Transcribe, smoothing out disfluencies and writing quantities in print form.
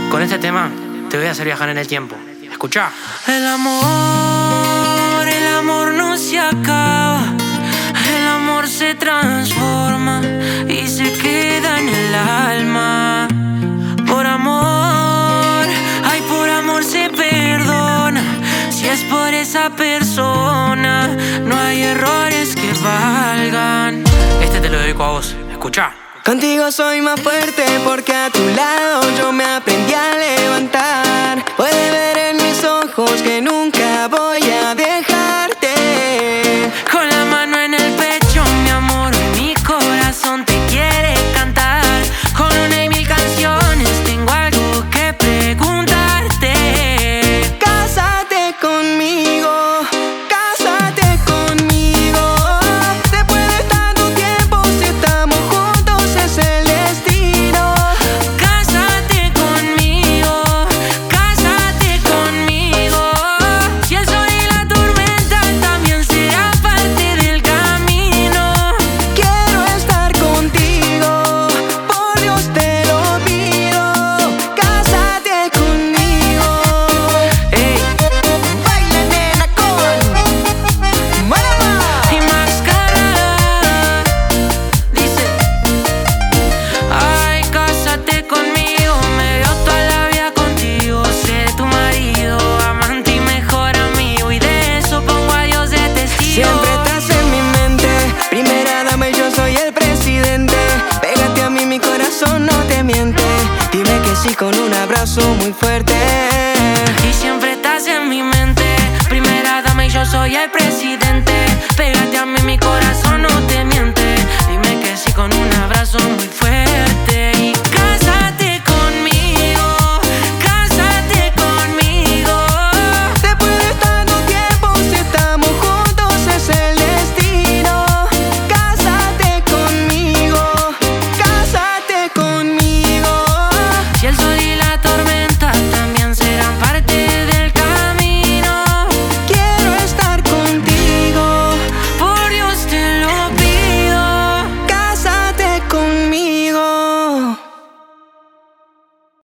Con este tema te voy a hacer viajar en el tiempo. Escuchá. El amor no se acaba. El amor se transforma y se queda en el alma. Por amor, ay, por amor se perdona. Si es por esa persona, no hay errores que valgan. Este te lo dedico a vos. Escuchá. Contigo soy más fuerte porque a tu lado yo me aprendí a levantar. Puedes ver en mis ojos que nunca voy a dejarte. Con la mano en el pecho, mi amor, mi corazón te quiere cantar. Con una y mil canciones tengo algo que preguntarte. Cásate conmigo, cásate conmigo. Después de tanto tiempo, si estamos juntos es el destino. Cásate conmigo, cásate conmigo. Si el sol y la tormenta también será parte del camino. Quiero estar contigo, por Dios te lo pido. Cásate conmigo. Ey, baila nena con Marama y Máscara. Dice, ay, cásate conmigo, me veo toda la vida contigo. Seré tu marido, amante y mejor amigo, y de eso pongo a Dios de testigo. Siempre estás en mi mente, primera dama y yo soy el presidente. Pégate a mí, mi corazón no te miente. Dime que sí con un abrazo muy fuerte. Y siempre estás en mi mente, primera dama y yo soy el presidente.